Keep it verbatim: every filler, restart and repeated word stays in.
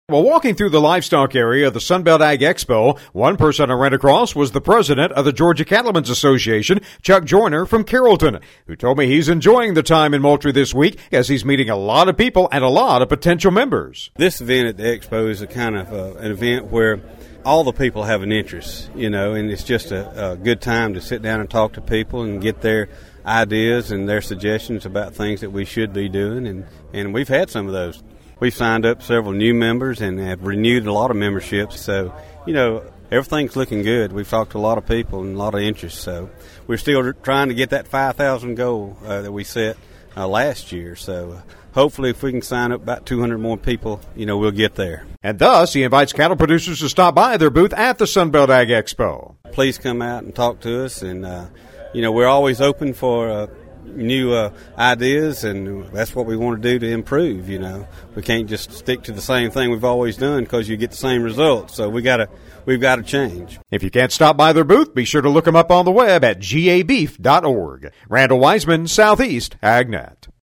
While walking through the livestock area of the Sunbelt Ag Expo, one person I ran across was the president of the Georgia Cattlemen's Association, Chuck Joyner from Carrollton, who told me he's enjoying the time in Moultrie this week as he's meeting a lot of people and a lot of potential members. This event at the Expo is a kind of uh, an event where all the people have an interest, you know, and it's just a, a good time to sit down and talk to people and get their ideas and their suggestions about things that we should be doing, and, and we've had some of those. We've signed up several new members and have renewed a lot of memberships. So, you know, everything's looking good. We've talked to a lot of people and a lot of interest. So we're still trying to get that five thousand goal uh, that we set uh, last year. So uh, hopefully if we can sign up about two hundred more people, you know, we'll get there. And thus, he invites cattle producers to stop by their booth at the Sunbelt Ag Expo. Please come out and talk to us. And, uh, you know, we're always open for uh, new uh, ideas, and that's what we want to do to improve. You know, we can't just stick to the same thing we've always done because you get the same results. So we gotta, we've got to change. If you can't stop by their booth, be sure to look them up on the web at G A beef dot org. Randall Wiseman, Southeast AgNet.